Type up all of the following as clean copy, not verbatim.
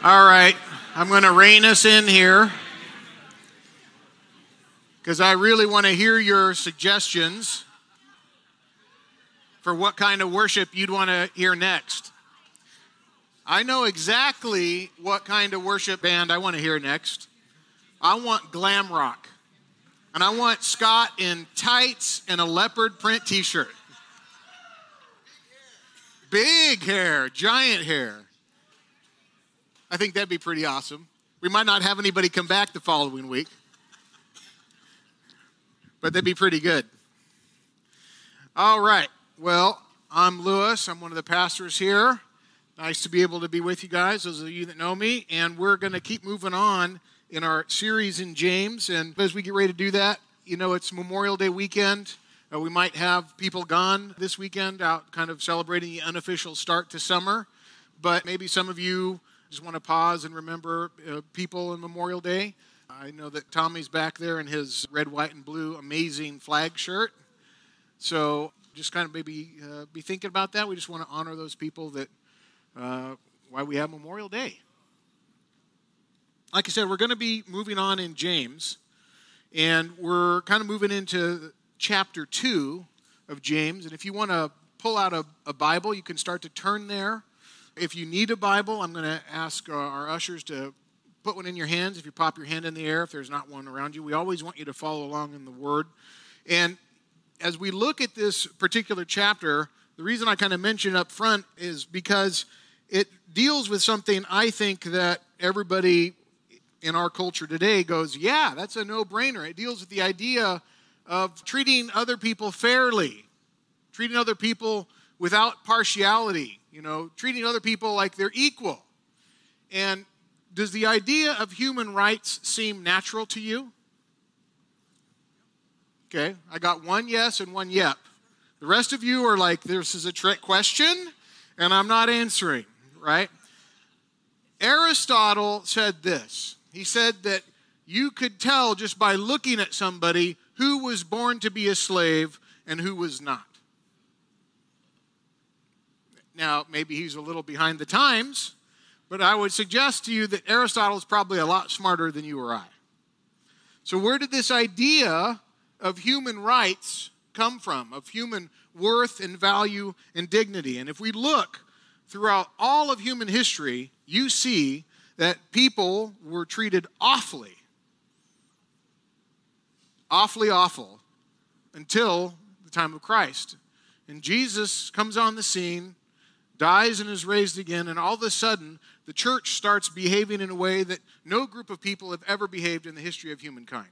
All right, I'm going to rein us in here because I really want to hear your suggestions for what kind of worship you'd want to hear next. I know exactly what kind of worship band I want to hear next. I want glam rock. And I want Scott in tights and a leopard print t-shirt. Big hair, giant hair. I think that'd be pretty awesome. We might not have anybody come back the following week, but that'd be pretty good. All right. Well, I'm Lewis. I'm one of the pastors here. Nice to be able to be with you guys, those of you that know me. And we're going to keep moving on in our series in James. And as we get ready to do that, you know, it's Memorial Day weekend. We might have people gone this weekend out kind of celebrating the unofficial start to summer. But maybe some of you just want to pause and remember people in Memorial Day. I know that Tommy's back there in his red, white, and blue amazing flag shirt. So just kind of maybe be thinking about that. We just want to honor those people that why we have Memorial Day. Like I said, we're going to be moving on in James, and we're kind of moving into chapter 2 of James. And if you want to pull out a Bible, you can start to turn there. If you need a Bible, I'm going to ask our ushers to put one in your hands. If you pop your hand in the air, if there's not one around you, we always want you to follow along in the Word. And as we look at this particular chapter, the reason I kind of mention up front is because it deals with something I think that everybody in our culture today goes, yeah, that's a no-brainer. It deals with the idea of treating other people fairly, treating other people without partiality, you know, treating other people like they're equal. And does the idea of human rights seem natural to you? Okay, I got one yes and one yep. The rest of you are like, this is a trick question, and I'm not answering, right? Aristotle said this. He said that you could tell just by looking at somebody who was born to be a slave and who was not. Now, maybe he's a little behind the times, but I would suggest to you that Aristotle is probably a lot smarter than you or I. So where did this idea of human rights come from, of human worth and value and dignity? And if we look throughout all of human history, you see that people were treated awful until the time of Christ. And Jesus comes on the scene, dies and is raised again, and all of a sudden, the church starts behaving in a way that no group of people have ever behaved in the history of humankind.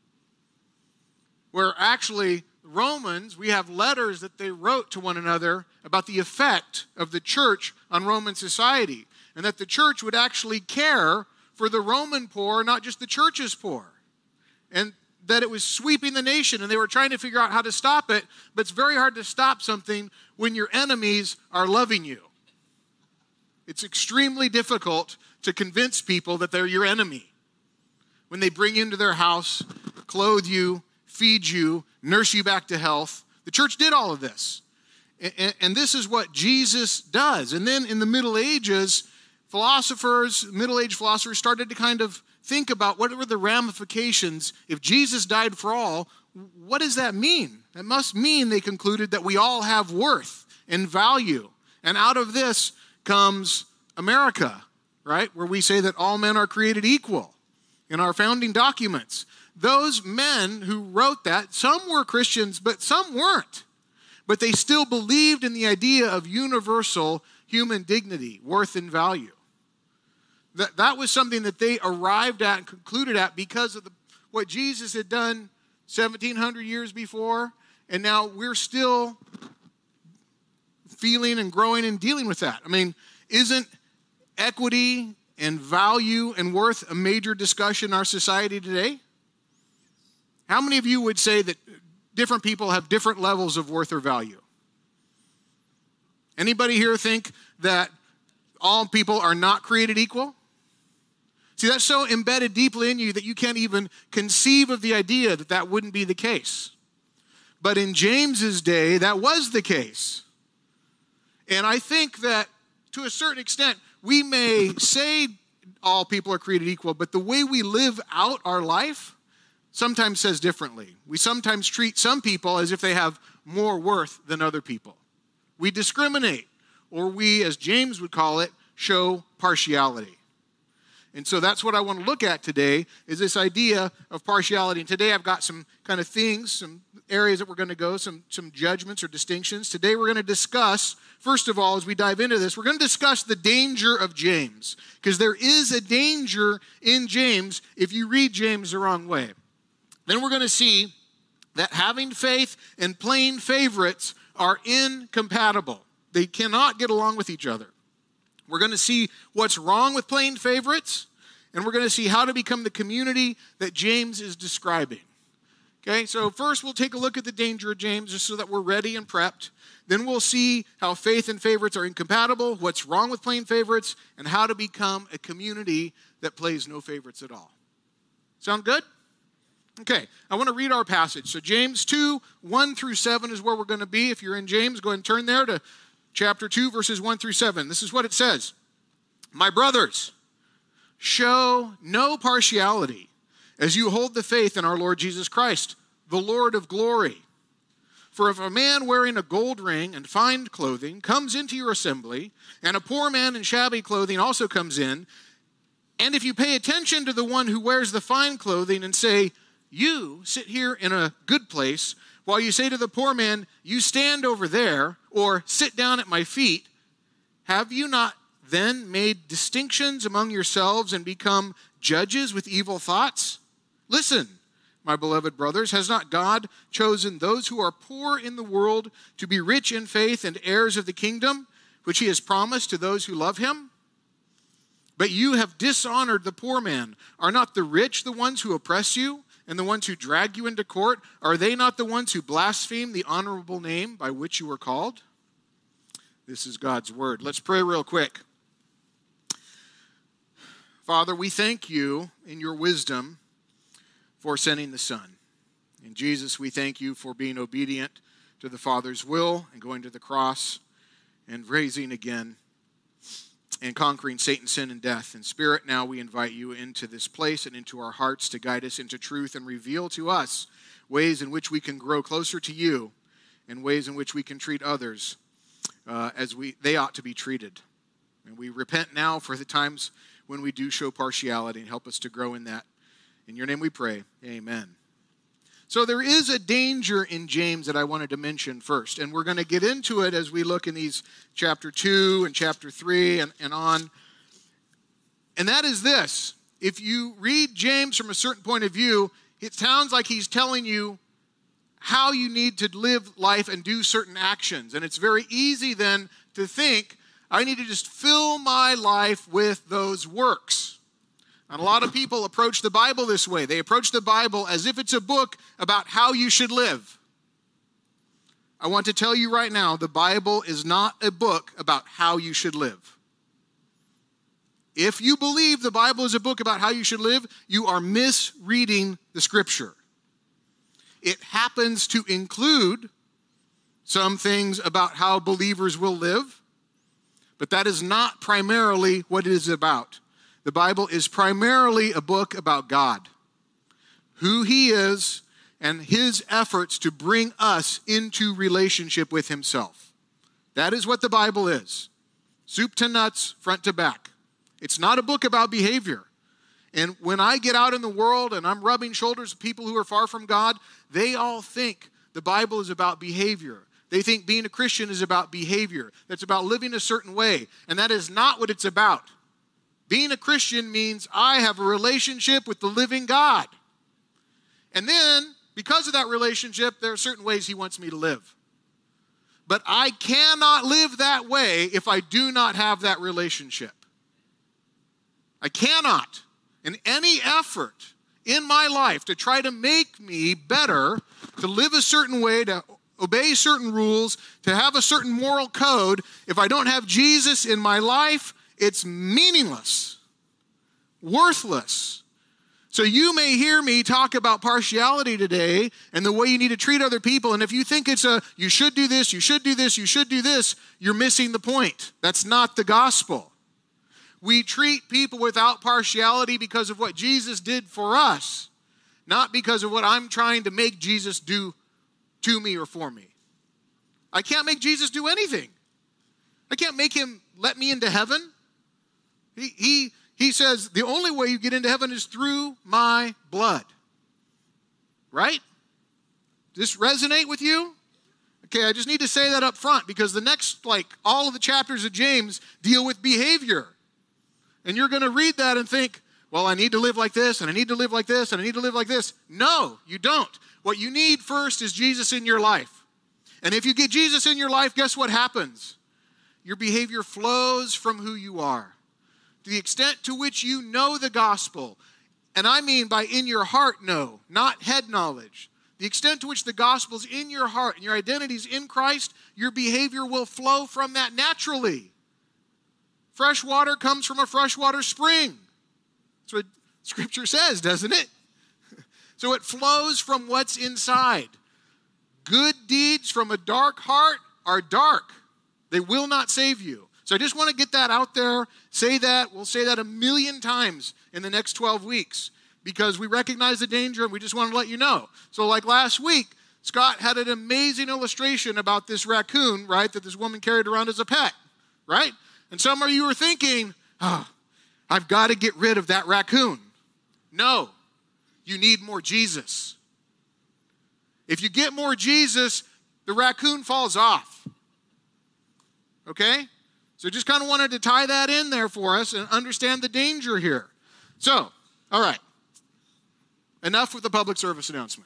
Where actually, Romans, we have letters that they wrote to one another about the effect of the church on Roman society, and that the church would actually care for the Roman poor, not just the church's poor. And that it was sweeping the nation, and they were trying to figure out how to stop it, but it's very hard to stop something when your enemies are loving you. It's extremely difficult to convince people that they're your enemy. When they bring you into their house, clothe you, feed you, nurse you back to health. The church did all of this. And this is what Jesus does. And then in the Middle Ages, middle-aged philosophers started to kind of think about what were the ramifications. If Jesus died for all, what does that mean? That must mean, they concluded, that we all have worth and value. And out of this comes America, right? Where we say that all men are created equal in our founding documents. Those men who wrote that, some were Christians, but some weren't. But they still believed in the idea of universal human dignity, worth, and value. That was something that they arrived at and concluded at because of what Jesus had done 1,700 years before. And now we're still feeling and growing and dealing with that. I mean, isn't equity and value and worth a major discussion in our society today? How many of you would say that different people have different levels of worth or value? Anybody here think that all people are not created equal? See, that's so embedded deeply in you that you can't even conceive of the idea that that wouldn't be the case. But in James's day, that was the case. And I think that to a certain extent, we may say all people are created equal, but the way we live out our life sometimes says differently. We sometimes treat some people as if they have more worth than other people. We discriminate, or we, as James would call it, show partiality. And so that's what I want to look at today, is this idea of partiality. And today I've got some kind of things, some areas that we're going to go, some judgments or distinctions. Today we're going to discuss, first of all, as we dive into this, we're going to discuss the danger of James. Because there is a danger in James if you read James the wrong way. Then we're going to see that having faith and playing favorites are incompatible. They cannot get along with each other. We're going to see what's wrong with playing favorites, and we're going to see how to become the community that James is describing. Okay, so first we'll take a look at the danger of James just so that we're ready and prepped. Then we'll see how faith and favorites are incompatible, what's wrong with playing favorites, and how to become a community that plays no favorites at all. Sound good? Okay, I want to read our passage. So James 2, 1 through 7 is where we're going to be. If you're in James, go ahead and turn there to chapter 2, verses 1 through 7. This is what it says. My brothers, show no partiality as you hold the faith in our Lord Jesus Christ, the Lord of glory. For if a man wearing a gold ring and fine clothing comes into your assembly, and a poor man in shabby clothing also comes in, and if you pay attention to the one who wears the fine clothing and say, you sit here in a good place, while you say to the poor man, you stand over there, or sit down at my feet, have you not then made distinctions among yourselves and become judges with evil thoughts? Listen, my beloved brothers, has not God chosen those who are poor in the world to be rich in faith and heirs of the kingdom, which he has promised to those who love him? But you have dishonored the poor man. Are not the rich the ones who oppress you? And the ones who drag you into court, are they not the ones who blaspheme the honorable name by which you were called? This is God's word. Let's pray real quick. Father, we thank you in your wisdom for sending the Son. In Jesus, we thank you for being obedient to the Father's will and going to the cross and raising again and conquering Satan, sin, and death. In spirit, now we invite you into this place and into our hearts to guide us into truth and reveal to us ways in which we can grow closer to you and ways in which we can treat others as they ought to be treated. And we repent now for the times when we do show partiality, and help us to grow in that. In your name we pray, amen. So there is a danger in James that I wanted to mention first, and we're going to get into it as we look in these chapter 2 and chapter 3 and on. And that is this. If you read James from a certain point of view, it sounds like he's telling you how you need to live life and do certain actions. And it's very easy then to think, I need to just fill my life with those works. And a lot of people approach the Bible this way. They approach the Bible as if it's a book about how you should live. I want to tell you right now, the Bible is not a book about how you should live. If you believe the Bible is a book about how you should live, you are misreading the Scripture. It happens to include some things about how believers will live, but that is not primarily what it is about. The Bible is primarily a book about God, who he is, and his efforts to bring us into relationship with himself. That is what the Bible is. Soup to nuts, front to back. It's not a book about behavior. And when I get out in the world and I'm rubbing shoulders with people who are far from God, they all think the Bible is about behavior. They think being a Christian is about behavior. That's about living a certain way. And that is not what it's about. Being a Christian means I have a relationship with the living God. And then, because of that relationship, there are certain ways he wants me to live. But I cannot live that way if I do not have that relationship. I cannot. And any effort in my life to try to make me better, to live a certain way, to obey certain rules, to have a certain moral code, if I don't have Jesus in my life, it's meaningless, worthless. So you may hear me talk about partiality today and the way you need to treat other people. And if you think it's you should do this, you should do this, you should do this, you're missing the point. That's not the gospel. We treat people without partiality because of what Jesus did for us, not because of what I'm trying to make Jesus do to me or for me. I can't make Jesus do anything. I can't make him let me into heaven. He says the only way you get into heaven is through my blood. Right? Does this resonate with you? Okay, I just need to say that up front because the next, all of the chapters of James deal with behavior. And you're going to read that and think, well, I need to live like this, and I need to live like this, and I need to live like this. No, you don't. What you need first is Jesus in your life. And if you get Jesus in your life, guess what happens? Your behavior flows from who you are. To the extent to which you know the gospel, and I mean by in your heart know, not head knowledge. The extent to which the gospel is in your heart and your identity is in Christ, your behavior will flow from that naturally. Fresh water comes from a freshwater spring. That's what Scripture says, doesn't it? So it flows from what's inside. Good deeds from a dark heart are dark. They will not save you. So I just want to get that out there. Say that. We'll say that 1,000,000 times in the next 12 weeks because we recognize the danger and we just want to let you know. So like last week, Scott had an amazing illustration about this raccoon, right, that this woman carried around as a pet, right? And some of you were thinking, I've got to get rid of that raccoon. No, you need more Jesus. If you get more Jesus, the raccoon falls off. Okay? So just kind of wanted to tie that in there for us and understand the danger here. So, all right. Enough with the public service announcement.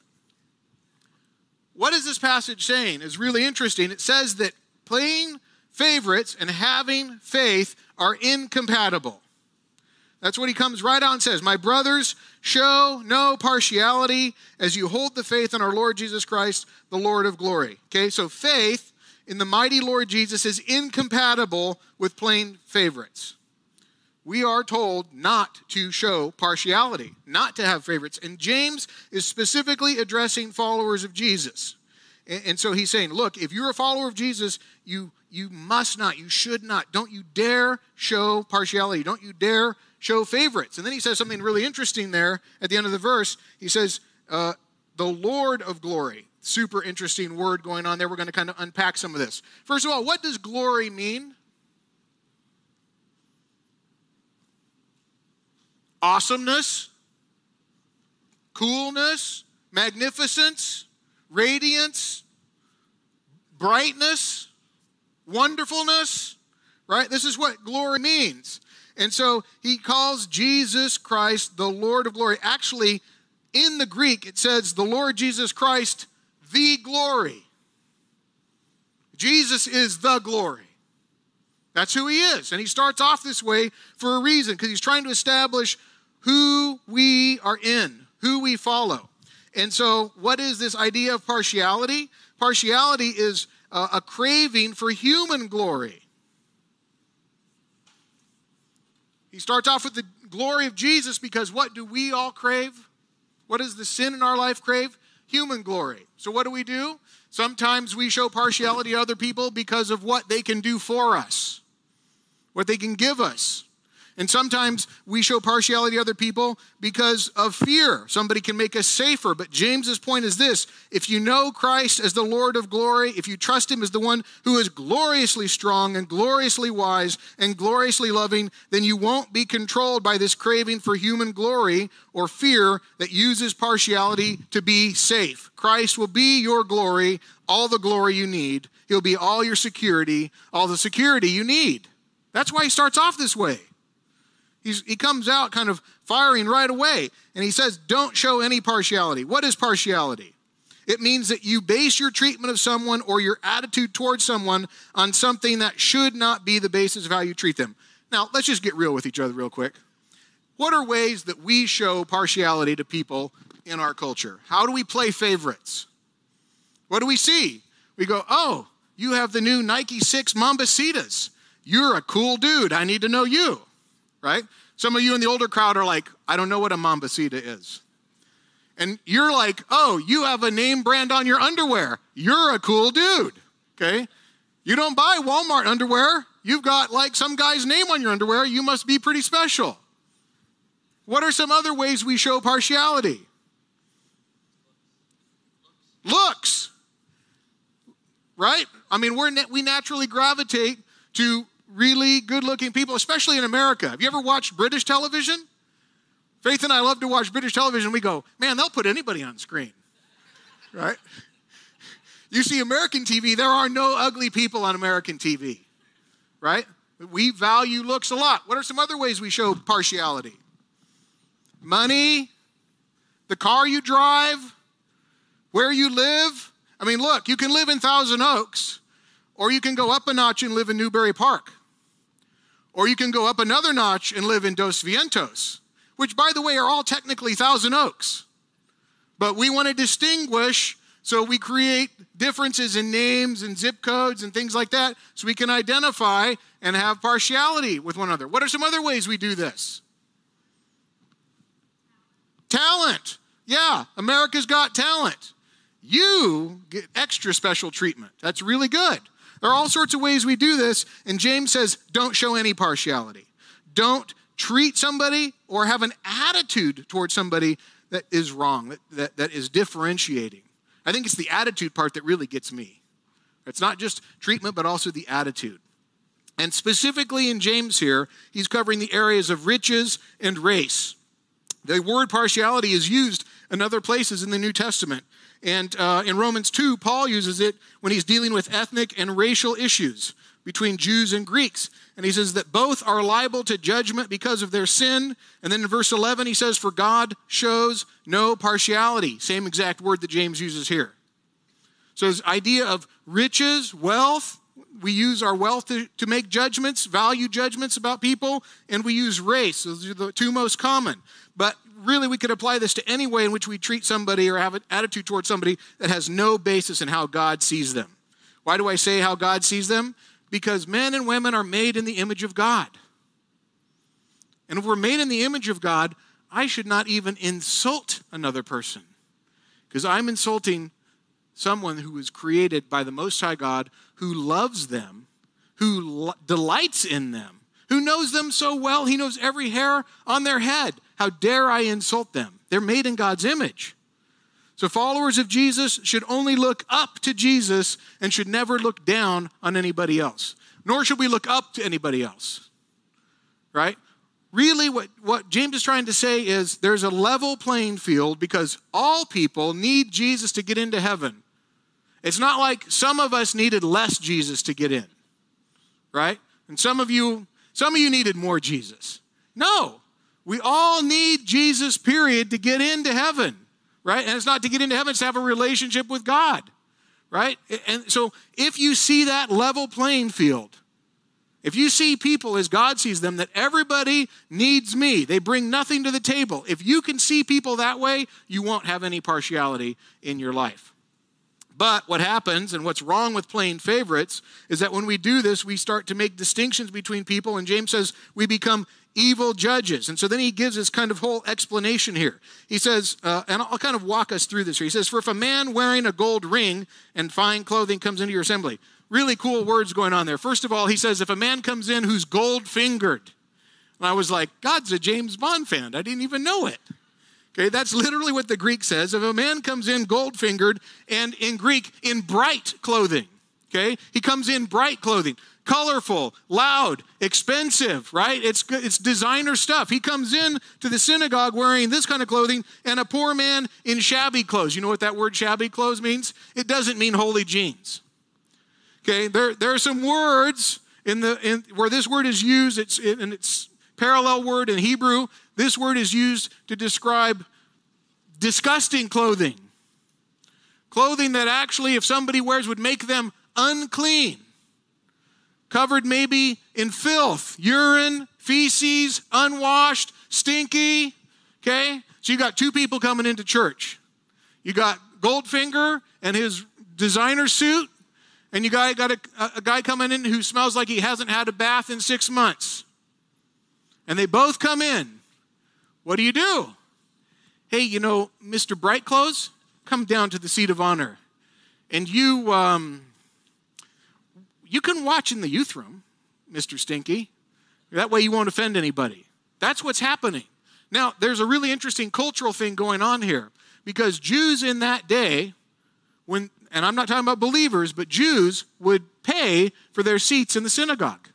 What is this passage saying? It's really interesting. It says that playing favorites and having faith are incompatible. That's what he comes right out and says. My brothers, show no partiality as you hold the faith in our Lord Jesus Christ, the Lord of glory. Okay, so faith in the mighty Lord Jesus is incompatible with playing favorites. We are told not to show partiality, not to have favorites. And James is specifically addressing followers of Jesus. And so he's saying, look, if you're a follower of Jesus, you must not, you should not, don't you dare show partiality. Don't you dare show favorites. And then he says something really interesting there at the end of the verse. He says, the Lord of glory. Super interesting word going on there. We're going to kind of unpack some of this. First of all, what does glory mean? Awesomeness, coolness, magnificence, radiance, brightness, wonderfulness, right? This is what glory means. And so he calls Jesus Christ the Lord of glory. Actually, in the Greek, it says the Lord Jesus Christ, the glory. Jesus is the glory. That's who he is. And he starts off this way for a reason, because he's trying to establish who we are in, who we follow. And so what is this idea of partiality? Partiality is a craving for human glory. He starts off with the glory of Jesus because what do we all crave? What does the sin in our life crave? Human glory. So what do? Sometimes we show partiality to other people because of what they can do for us, what they can give us. And sometimes we show partiality to other people because of fear. Somebody can make us safer. But James's point is this: if you know Christ as the Lord of glory, if you trust him as the one who is gloriously strong and gloriously wise and gloriously loving, then you won't be controlled by this craving for human glory or fear that uses partiality to be safe. Christ will be your glory, all the glory you need. He'll be all your security, all the security you need. That's why he starts off this way. He comes out kind of firing right away, and he says, don't show any partiality. What is partiality? It means that you base your treatment of someone or your attitude towards someone on something that should not be the basis of how you treat them. Now, let's just get real with each other real quick. What are ways that we show partiality to people in our culture? How do we play favorites? What do we see? We go, oh, you have the new Nike 6 Mambasitas. You're a cool dude. I need to know you. Right? Some of you in the older crowd are like, I don't know what a Mambasita is. And you're like, oh, you have a name brand on your underwear. You're a cool dude. Okay? You don't buy Walmart underwear. you've got like some guy's name on your underwear, you must be pretty special. What are some other ways we show partiality? Looks. Right? I mean, we naturally gravitate to really good-looking people, especially in America. Have you ever watched British television? Faith and I love to watch British television. We go, man, they'll put anybody on screen. Right? You see American TV, there are no ugly people on American TV. Right? We value looks a lot. What are some other ways we show partiality? Money, the car you drive, where you live. I mean, look, you can live in Thousand Oaks, or you can go up a notch and live in Newbury Park. Or you can go up another notch and live in Dos Vientos, which, by the way, are all technically Thousand Oaks. But we want to distinguish, so we create differences in names and zip codes and things like that, so we can identify and have partiality with one another. What are some other ways we do this? Talent. Yeah, America's Got Talent. You get extra special treatment. That's really good. There are all sorts of ways we do this, and James says, don't show any partiality. Don't treat somebody or have an attitude towards somebody that is wrong, that is differentiating. I think it's the attitude part that really gets me. It's not just treatment, but also the attitude. And specifically in James here, he's covering the areas of riches and race. The word partiality is used in other places in the New Testament. And in Romans 2, Paul uses it when he's dealing with ethnic and racial issues between Jews and Greeks. And he says that both are liable to judgment because of their sin. And then in verse 11, he says, for God shows no partiality. Same exact word that James uses here. So this idea of riches, wealth, we use our wealth to make judgments, value judgments about people, and we use race. Those are the two most common. But really, we could apply this to any way in which we treat somebody or have an attitude towards somebody that has no basis in how God sees them. Why do I say how God sees them? Because men and women are made in the image of God. And if we're made in the image of God, I should not even insult another person, because I'm insulting someone who was created by the Most High God, who loves them, who delights in them, who knows them so well, he knows every hair on their head. How dare I insult them? They're made in God's image. So followers of Jesus should only look up to Jesus and should never look down on anybody else. Nor should we look up to anybody else. Right? Really, what James is trying to say is there's a level playing field because all people need Jesus to get into heaven. It's not like some of us needed less Jesus to get in. Right? And some of you needed more Jesus. No. We all need Jesus, period, to get into heaven, right? And it's not to get into heaven, it's to have a relationship with God, right? And so if you see that level playing field, if you see people as God sees them, that everybody needs me, they bring nothing to the table. If you can see people that way, you won't have any partiality in your life. But what happens, and what's wrong with playing favorites, is that when we do this, we start to make distinctions between people, and James says we become evil judges. And so then he gives this kind of whole explanation here. He says, and I'll kind of walk us through this here. He says, for if a man wearing a gold ring and fine clothing comes into your assembly, really cool words going on there. First of all, he says, if a man comes in who's gold-fingered, and I was like, God's a James Bond fan. I didn't even know it. Okay, that's literally what the Greek says. If a man comes in gold-fingered, and in Greek, in bright clothing, okay? He comes in bright clothing, colorful, loud, expensive, right? It's designer stuff. He comes in to the synagogue wearing this kind of clothing, and a poor man in shabby clothes. You know what that word shabby clothes means? It doesn't mean holy jeans. Okay, there are some words in where this word is used. It's parallel word in Hebrew. This word is used to describe disgusting clothing. Clothing that actually, if somebody wears, would make them unclean. Covered maybe in filth, urine, feces, unwashed, stinky. Okay? So you got two people coming into church. You got Goldfinger and his designer suit, and you got a guy coming in who smells like he hasn't had a bath in 6 months. And they both come in. What do? Hey, you know, Mr. Bright Clothes, come down to the seat of honor. And you can watch in the youth room. Mr. Stinky. That way you won't offend anybody. That's what's happening. Now, there's a really interesting cultural thing going on here, because Jews in that day, and I'm not talking about believers, but Jews would pay for their seats in the synagogue.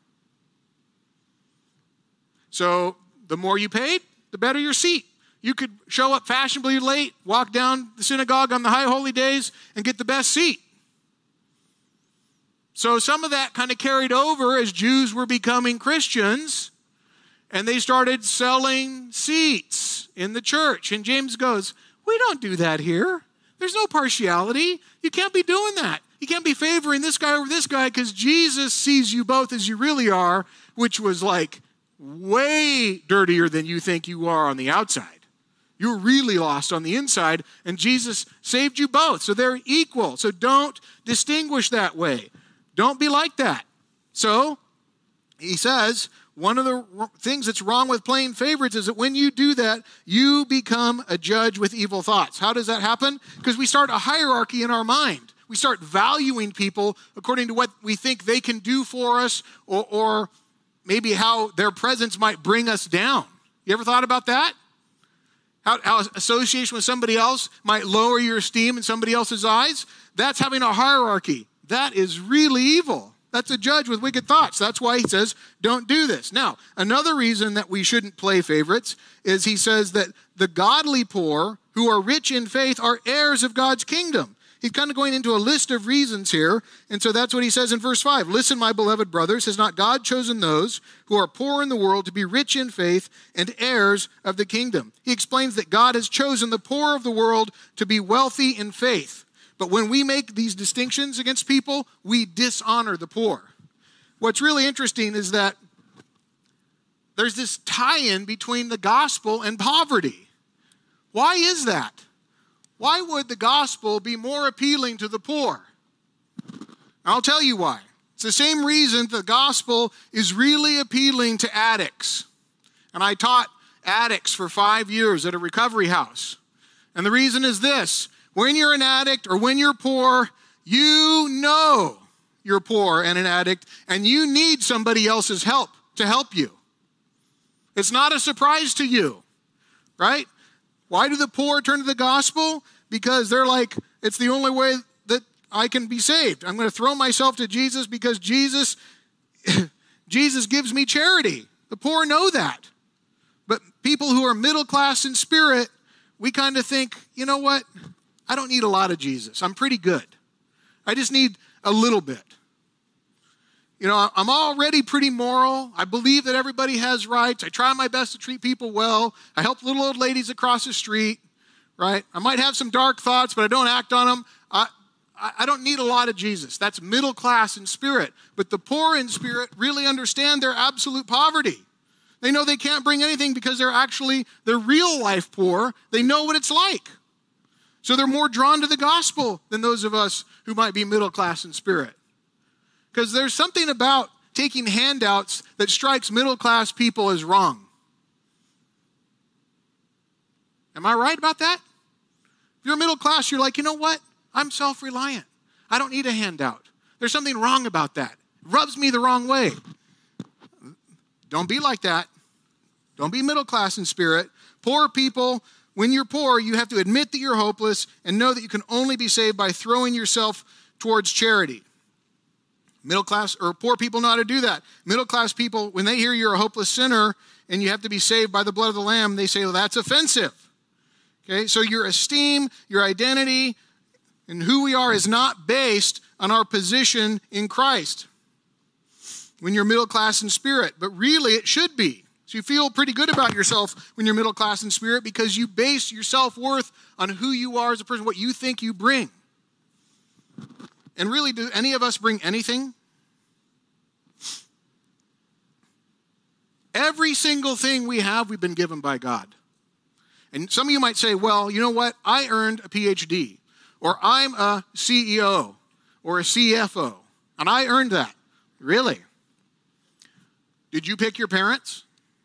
So the more you paid, the better your seat. You could show up fashionably late, walk down the synagogue on the high holy days, and get the best seat. So some of that kind of carried over as Jews were becoming Christians, and they started selling seats in the church. And James goes, we don't do that here. There's no partiality. You can't be doing that. You can't be favoring this guy over this guy, because Jesus sees you both as you really are, which was like way dirtier than you think you are on the outside. You're really lost on the inside, and Jesus saved you both. So they're equal. So don't distinguish that way. Don't be like that. So he says, one of the things that's wrong with playing favorites is that when you do that, you become a judge with evil thoughts. How does that happen? Because we start a hierarchy in our mind. We start valuing people according to what we think they can do for us, or maybe how their presence might bring us down. You ever thought about that? How association with somebody else might lower your esteem in somebody else's eyes? That's having a hierarchy. That is really evil. That's a judge with wicked thoughts. That's why he says, don't do this. Now, another reason that we shouldn't play favorites is he says that the godly poor who are rich in faith are heirs of God's kingdom. He's kind of going into a list of reasons here. And so that's what he says in verse 5. Listen, my beloved brothers, has not God chosen those who are poor in the world to be rich in faith and heirs of the kingdom? He explains that God has chosen the poor of the world to be wealthy in faith. But when we make these distinctions against people, we dishonor the poor. What's really interesting is that there's this tie-in between the gospel and poverty. Why is that? Why would the gospel be more appealing to the poor? I'll tell you why. It's the same reason the gospel is really appealing to addicts. And I taught addicts for 5 years at a recovery house. And the reason is this: when you're an addict or when you're poor, you know you're poor and an addict, and you need somebody else's help to help you. It's not a surprise to you, right? Why do the poor turn to the gospel? Because they're like, it's the only way that I can be saved. I'm going to throw myself to Jesus because Jesus gives me charity. The poor know that. But people who are middle class in spirit, we kind of think, you know what? I don't need a lot of Jesus. I'm pretty good. I just need a little bit. You know, I'm already pretty moral. I believe that everybody has rights. I try my best to treat people well. I help little old ladies across the street, right? I might have some dark thoughts, but I don't act on them. I don't need a lot of Jesus. That's middle class in spirit. But the poor in spirit really understand their absolute poverty. They know they can't bring anything because they're real life poor. They know what it's like. So they're more drawn to the gospel than those of us who might be middle class in spirit. Because there's something about taking handouts that strikes middle class people as wrong. Am I right about that? If you're middle class, you're like, you know what? I'm self-reliant. I don't need a handout. There's something wrong about that. It rubs me the wrong way. Don't be like that. Don't be middle class in spirit. Poor people, when you're poor, you have to admit that you're hopeless and know that you can only be saved by throwing yourself towards charity. Middle class or poor people know how to do that. Middle class people, when they hear you're a hopeless sinner and you have to be saved by the blood of the Lamb, they say, well, that's offensive. Okay, so your esteem, your identity, and who we are is not based on our position in Christ when you're middle class in spirit, but really it should be. So you feel pretty good about yourself when you're middle class in spirit because you base your self-worth on who you are as a person, what you think you bring. And really, do any of us bring anything? Every single thing we have, we've been given by God. And some of you might say, well, you know what? I earned a PhD, or I'm a CEO, or a CFO, and I earned that. Really? Did you pick your parents?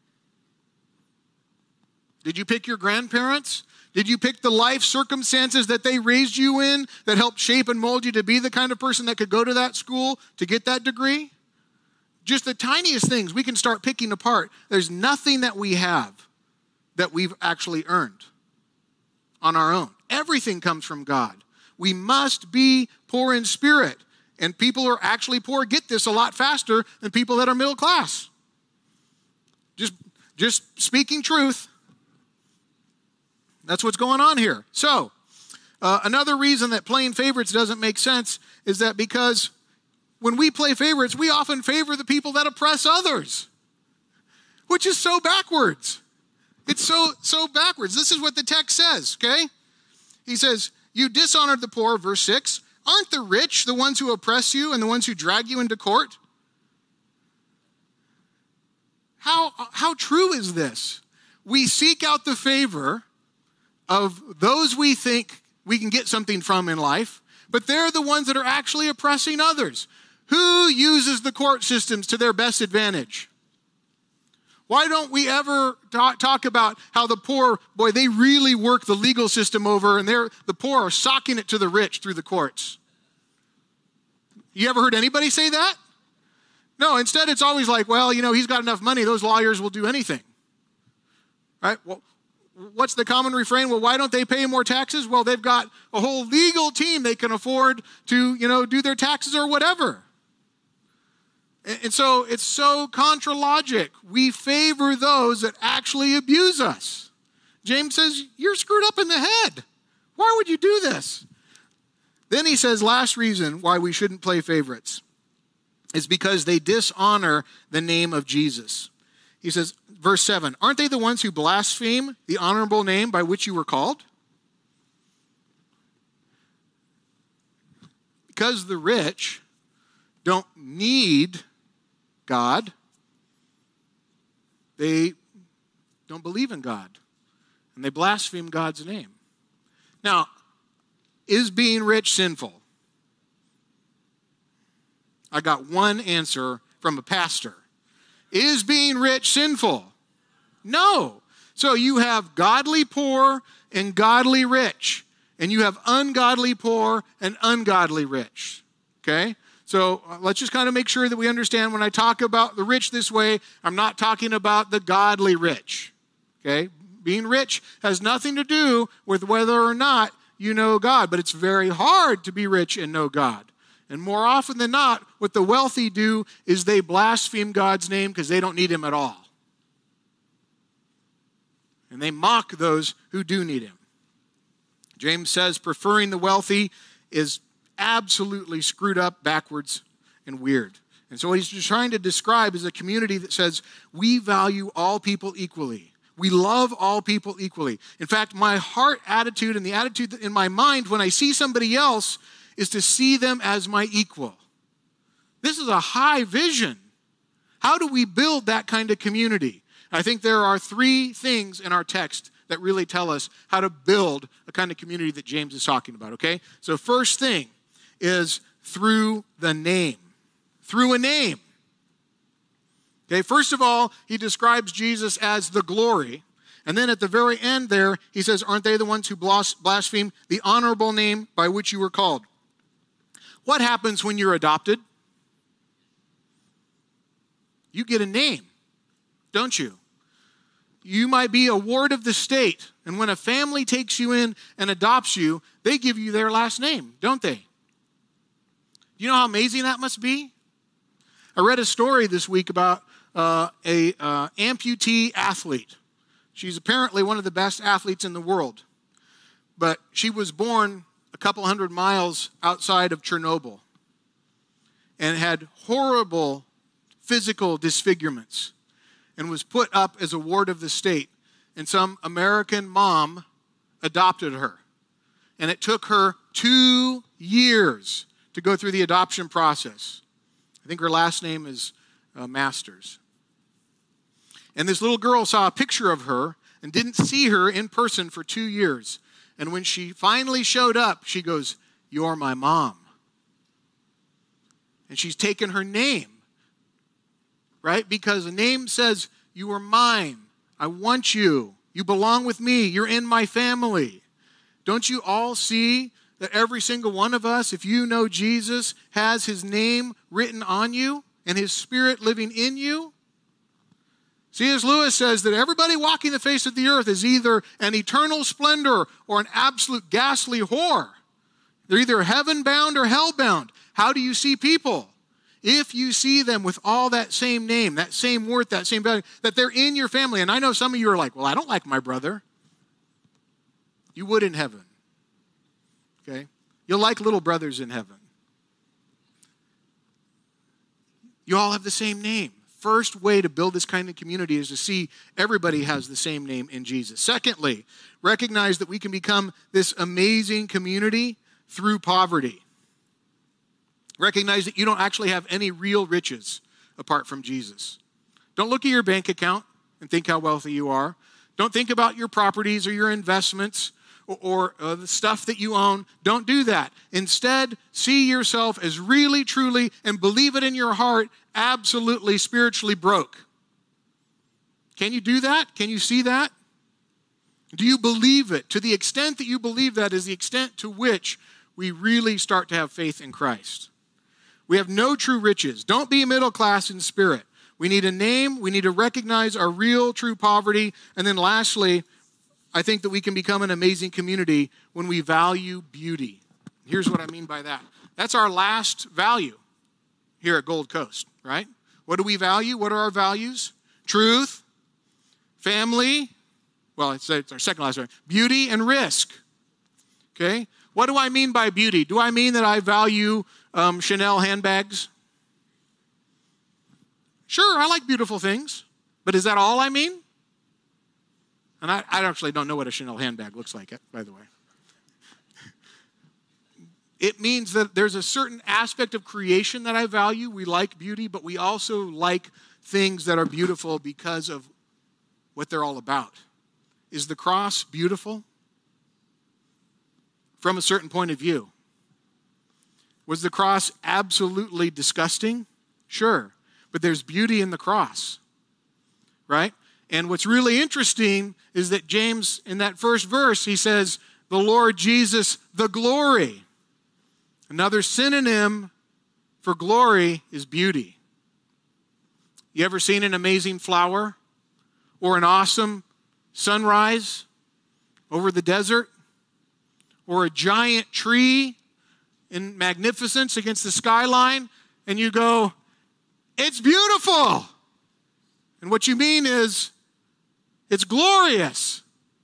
Did you pick your grandparents? Did you pick the life circumstances that they raised you in that helped shape and mold you to be the kind of person that could go to that school to get that degree? just the tiniest things we can start picking apart. There's nothing that we have that we've actually earned on our own. Everything comes from God. We must be poor in spirit. And people who are actually poor get this a lot faster than people that are middle class. Just speaking truth. That's what's going on here. So, another reason that playing favorites doesn't make sense is that because when we play favorites, we often favor the people that oppress others, which is so backwards. It's so backwards. This is what the text says, okay? He says, you dishonored the poor, verse 6. Aren't the rich the ones who oppress you and the ones who drag you into court? How true is this? We seek out the favor of those we think we can get something from in life, but they're the ones that are actually oppressing others. Who uses the court systems to their best advantage? Why don't we ever talk about how the poor, boy, they really work the legal system over, and the poor are socking it to the rich through the courts? You ever heard anybody say that? No, instead it's always like, well, he's got enough money, those lawyers will do anything. Right? Well, what's the common refrain? Well, why don't they pay more taxes? Well, they've got a whole legal team they can afford to, do their taxes or whatever. And so it's so contra logic. We favor those that actually abuse us. James says, you're screwed up in the head. Why would you do this? Then he says, last reason why we shouldn't play favorites is because they dishonor the name of Jesus. He says, verse 7, aren't they the ones who blaspheme the honorable name by which you were called? Because the rich don't need God, they don't believe in God, and they blaspheme God's name. Now, is being rich sinful? I got one answer from a pastor. Is being rich sinful? No. So you have godly poor and godly rich, and you have ungodly poor and ungodly rich. Okay? So let's just kind of make sure that we understand when I talk about the rich this way, I'm not talking about the godly rich. Okay? Being rich has nothing to do with whether or not you know God, but it's very hard to be rich and know God. And more often than not, what the wealthy do is they blaspheme God's name because they don't need him at all. And they mock those who do need him. James says preferring the wealthy is absolutely screwed up, backwards, and weird. And so what he's just trying to describe is a community that says we value all people equally. We love all people equally. In fact, my heart attitude and the attitude in my mind when I see somebody else is to see them as my equal. This is a high vision. How do we build that kind of community? I think there are three things in our text that really tell us how to build a kind of community that James is talking about, okay? So first thing is through the name. Through a name. Okay, first of all, he describes Jesus as the glory. And then at the very end there, he says, aren't they the ones who blaspheme the honorable name by which you were called? What happens when you're adopted? You get a name, don't you? You might be a ward of the state. And when a family takes you in and adopts you, they give you their last name, don't they? You know how amazing that must be? I read a story this week about a amputee athlete. She's apparently one of the best athletes in the world. But she was born a couple hundred miles outside of Chernobyl and had horrible physical disfigurements and was put up as a ward of the state. And some American mom adopted her. And it took her 2 years to go through the adoption process. I think her last name is Masters. And this little girl saw a picture of her and didn't see her in person for 2 years. And when she finally showed up, she goes, "You're my mom." And she's taken her name, right? Because a name says, you are mine. I want you. You belong with me. You're in my family. Don't you all see that every single one of us, if you know Jesus, has his name written on you? and his Spirit living in you? C.S. Lewis says that everybody walking the face of the earth is either an eternal splendor or an absolute ghastly horror. They're either heaven-bound or hell-bound. How do you see people? If you see them with all that same name, that same worth, that same value, that they're in your family. And I know some of you are like, well, I don't like my brother. You would in heaven. Okay? You'll like little brothers in heaven. You all have the same name. First way to build this kind of community is to see everybody has the same name in Jesus. Secondly, recognize that we can become this amazing community through poverty. Recognize that you don't actually have any real riches apart from Jesus. Don't look at your bank account and think how wealthy you are. Don't think about your properties or your investments or the stuff that you own. Don't do that. Instead, see yourself as really, truly, and believe it in your heart, absolutely spiritually broke. Can you do that? Can you see that? Do you believe it? To the extent that you believe that is the extent to which we really start to have faith in Christ. We have no true riches. Don't be middle class in spirit. We need a name. We need to recognize our real, true poverty. And then lastly, I think that we can become an amazing community when we value beauty. Here's what I mean by that. That's our last value here at Gold Coast, right? What do we value? What are our values? Truth, family, well, it's our second last one, beauty and risk, okay? What do I mean by beauty? Do I mean that I value Chanel handbags? Sure, I like beautiful things, but is that all I mean? And I actually don't know what a Chanel handbag looks like, by the way. It means that there's a certain aspect of creation that I value. We like beauty, but we also like things that are beautiful because of what they're all about. Is the cross beautiful? From a certain point of view. Was the cross absolutely disgusting? Sure. But there's beauty in the cross, right? And what's really interesting is that James, in that first verse, he says, the Lord Jesus, the glory. Another synonym for glory is beauty. You ever seen an amazing flower or an awesome sunrise over the desert? Or a giant tree in magnificence against the skyline, and you go, it's beautiful. And what you mean is, it's glorious.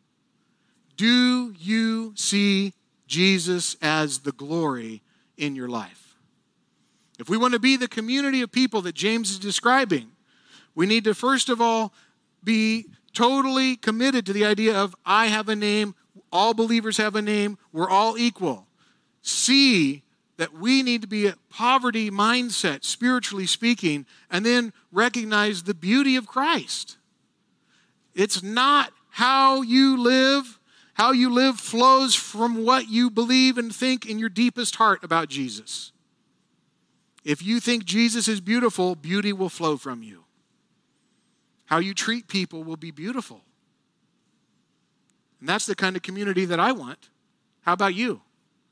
Do you see Jesus as the glory in your life? If we want to be the community of people that James is describing, we need to first of all be totally committed to the idea of I have a name, all believers have a name, we're all equal. See that we need to be a poverty mindset, spiritually speaking, and then recognize the beauty of Christ. It's not how you live. How you live flows from what you believe and think in your deepest heart about Jesus. If you think Jesus is beautiful, beauty will flow from you. How you treat people will be beautiful. And that's the kind of community that I want. How about you?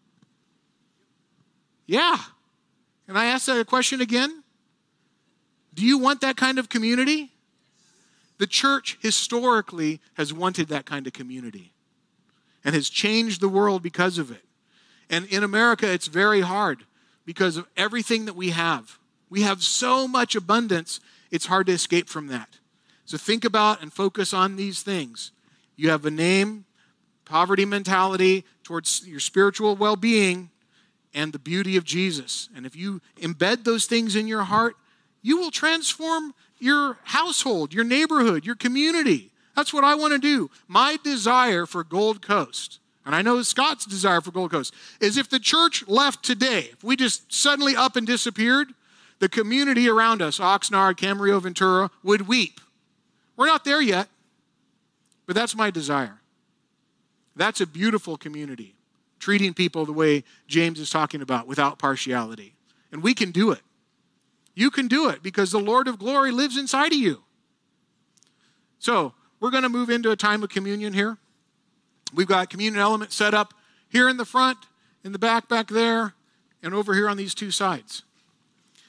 Yeah. Can I ask that question again? Do you want that kind of community? The church historically has wanted that kind of community and has changed the world because of it. And in America, it's very hard because of everything that we have. We have so much abundance, it's hard to escape from that. So think about and focus on these things. You have a name, poverty mentality towards your spiritual well-being, and the beauty of Jesus. And if you embed those things in your heart, you will transform your household, your neighborhood, your community. That's what I want to do. My desire for Gold Coast, and I know Scott's desire for Gold Coast, is if the church left today, if we just suddenly up and disappeared, the community around us, Oxnard, Camarillo, Ventura, would weep. We're not there yet, but that's my desire. That's a beautiful community, treating people the way James is talking about without partiality. And we can do it. You can do it because the Lord of glory lives inside of you. So we're going to move into a time of communion here. We've got communion elements set up here in the front, in the back there, and over here on these two sides.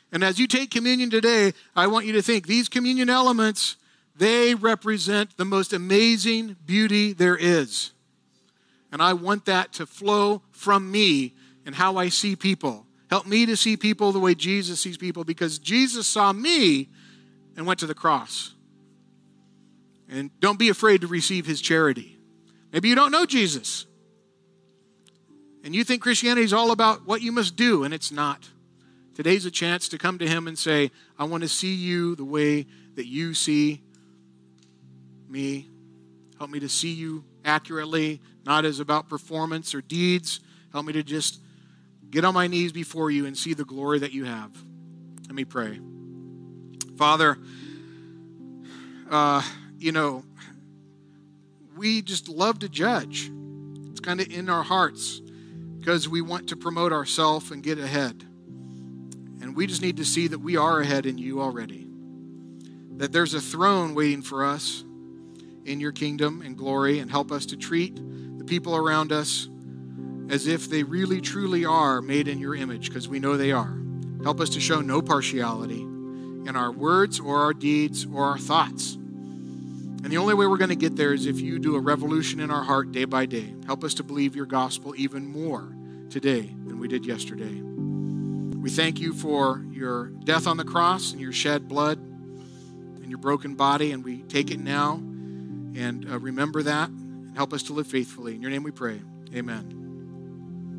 And as you take communion today, I want you to think these communion elements, they represent the most amazing beauty there is. And I want that to flow from me and how I see people. Help me to see people the way Jesus sees people, because Jesus saw me and went to the cross. And don't be afraid to receive his charity. Maybe you don't know Jesus. And you think Christianity is all about what you must do, and it's not. Today's a chance to come to him and say, I want to see you the way that you see me. Help me to see you accurately, not as about performance or deeds. Help me to just get on my knees before you and see the glory that you have. Let me pray. Father, we just love to judge. It's kind of in our hearts because we want to promote ourselves and get ahead. And we just need to see that we are ahead in you already. That there's a throne waiting for us in your kingdom and glory, and help us to treat the people around us as if they really truly are made in your image, because we know they are. Help us to show no partiality in our words or our deeds or our thoughts. And the only way we're going to get there is if you do a revolution in our heart day by day. Help us to believe your gospel even more today than we did yesterday. We thank you for your death on the cross and your shed blood and your broken body, and we take it now and remember that and help us to live faithfully. In your name we pray. Amen.